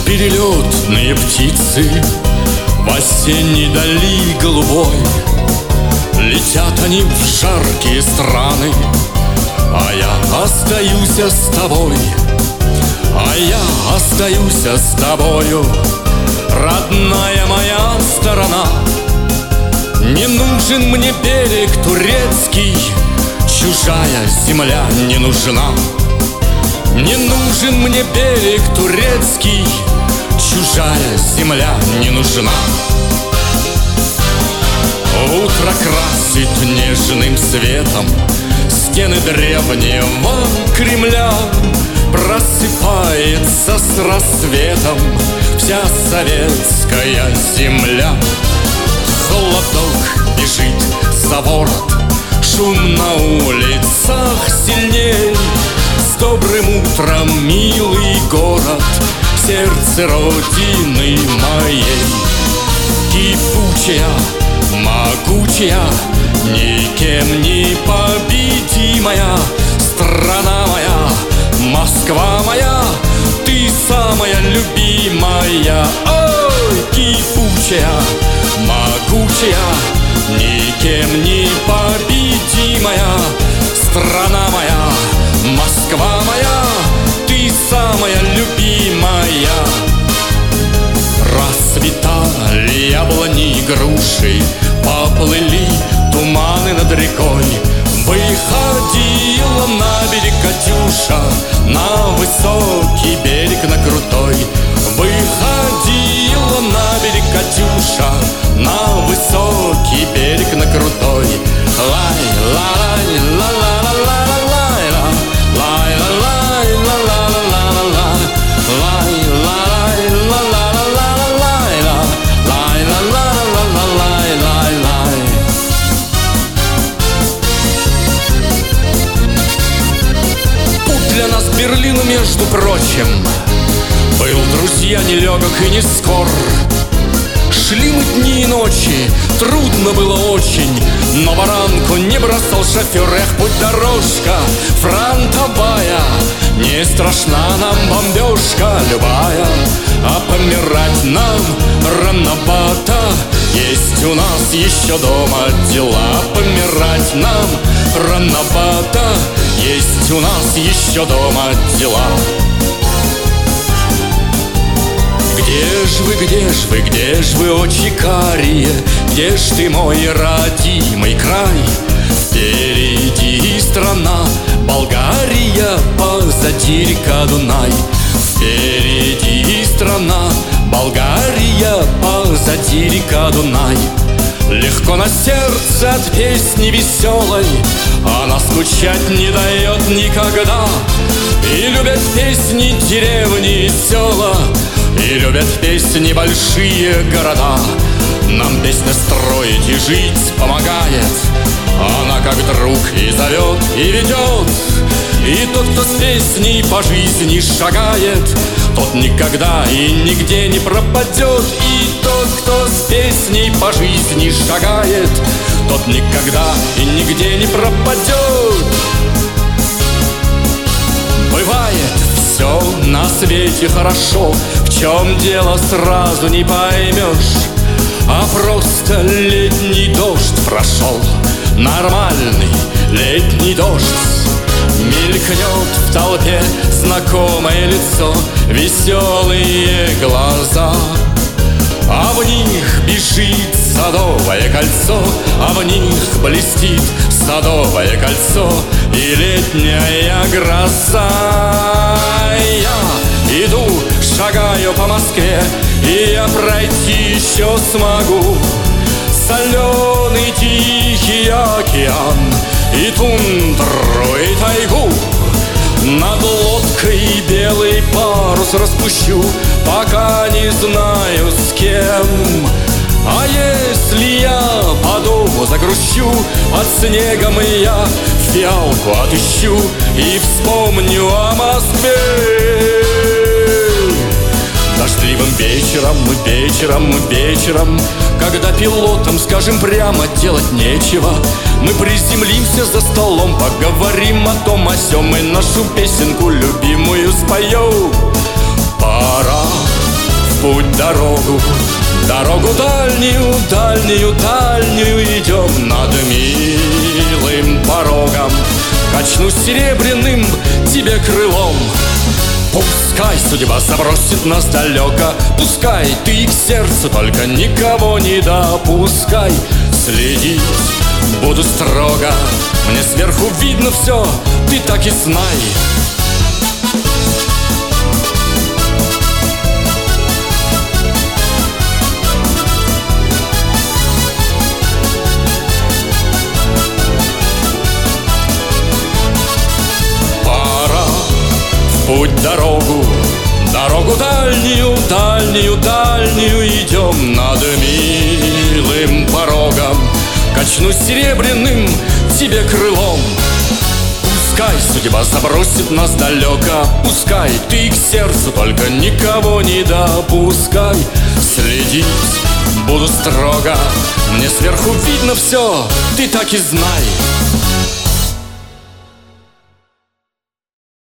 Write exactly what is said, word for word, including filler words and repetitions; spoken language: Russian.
Перелетные птицы в осенней дали голубой. Летят они в жаркие страны, а я остаюсь с тобой. А я остаюсь с тобою, родная моя сторона. Не нужен мне берег турецкий, чужая земля не нужна. Не нужен мне берег турецкий, чужая земля не нужна. Утро красит нежным светом стены древнего Кремля. Просыпается с рассветом вся советская земля. Холодок бежит за ворот, шум на улицах сильней. С добрым утром, милый город, сердце родины моей. Кипучая, могучая, никем не победимая страна моя, Москва моя, ты самая любимая. Ой, кипучая, могучая, никем не победимая страна моя, Москва моя, ты самая любимая. Расцветали яблони и груши, поплыли туманы над рекой. Выходила на берег Катюша, на высокий берег, на крутой. Выходила на берег Катюша, на высокий берег, на крутой. Лай, лай, ла, ла, ла, ла, лай, ла, лай, ла, лай, ла, ла, ла, ла, ла, лай, лай, ла, ла, ла, ла, лай, ла, лай, ла, ла, ла, ла, лай, лай, лай. Путь для нас к Берлину, между прочим, был, друзья, нелегок и не скор. Шли мы дни и ночи, трудно было очень, но баранку не бросал шофер. Эх, путь дорожка фронтовая, не страшна нам бомбежка любая. А помирать нам рановато, есть у нас еще дома дела. Помирать нам рановато, есть у нас еще дома дела. Где ж вы, где ж вы, где ж вы, очи карие? Где ж ты, мой родимый край? Впереди страна Болгария, позади река Дунай. Впереди страна Болгария, позади река Дунай. Легко на сердце от песни веселой, она скучать не дает никогда. И любят песни деревни и села, и любят песни большие города. Нам песня строить и жить помогает, она как друг и зовет, и ведет. И тот, кто с песней по жизни шагает, тот никогда и нигде не пропадет. И тот, кто с песней по жизни шагает, тот никогда и нигде не пропадет. Бывает все на свете хорошо, в чем дело сразу не поймешь. А просто летний дождь прошел, нормальный летний дождь. Мелькнет в толпе знакомое лицо, веселые глаза, а в них бежит садовое кольцо, а в них блестит садовое кольцо и летняя гроза. Я иду, шагаю по Москве, и я пройти еще смогу соленый тихий океан и тундру, и тайгу. Над лодкой белый парус распущу, пока не знаю с кем. А если я по дому загрущу, под снегом я фиалку отыщу и вспомню о Москве. Дождливым вечером, вечером, вечером, когда пилотам, скажем прямо, делать нечего, мы приземлимся за столом, поговорим о том, о сём, и нашу песенку любимую споем. Пора путь дорогу, дорогу дальнюю, дальнюю, дальнюю идем над милым порогом. Качнусь серебряным тебе крылом. Пускай судьба забросит нас далеко, пускай ты к сердцу, только никого не допускай. Следить буду строго, мне сверху видно все, ты так и знай. Путь дорогу, дорогу дальнюю, дальнюю, дальнюю идем над милым порогом. Качнусь серебряным тебе крылом. Пускай судьба забросит нас далеко, пускай ты к сердцу, только никого не допускай. Следить буду строго, мне сверху видно все, ты так и знай.